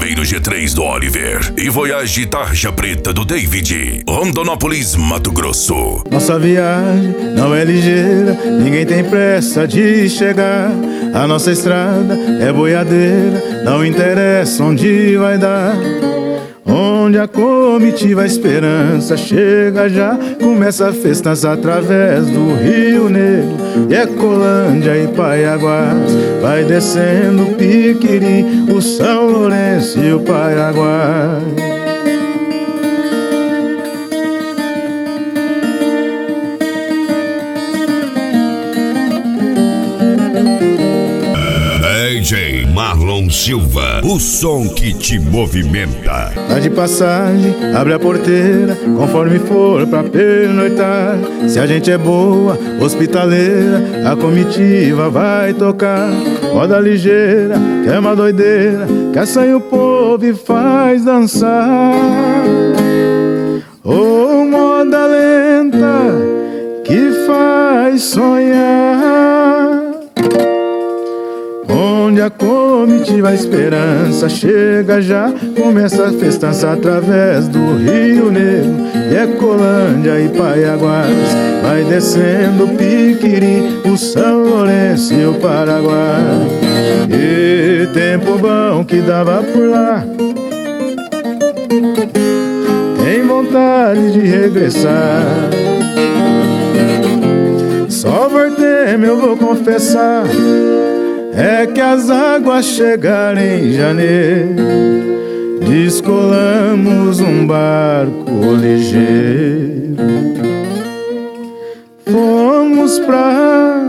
Ribeiro G3 do Oliver e Voyage Tarja Preta do David, Rondonópolis, Mato Grosso. Nossa viagem não é ligeira, ninguém tem pressa de chegar. A nossa estrada é boiadeira, não interessa onde vai dar. Onde a comitiva a esperança chega já, começa a festança através do Rio Negro, e Ecolândia e Paiaguás. Vai descendo o Piquiri, o São Lourenço e o Paiaguás. DJ Marlon Silva, o som que te movimenta. Tá de passagem, abre a porteira, conforme for pra pernoitar. Se a gente é boa, hospitaleira, a comitiva vai tocar. Roda ligeira, que é uma doideira, que assanha o povo e faz dançar. Oh, moda lenta, que faz sonhar. Onde a comitiva a esperança chega já, começa a festança através do Rio Negro, e Ecolândia e Paiaguás. Vai descendo o Piquiri, o São Lourenço e o Paraguai. E tempo bom que dava por lá, tem vontade de regressar. Só voltei, eu vou confessar, é que as águas chegaram em janeiro, descolamos um barco ligeiro, fomos pra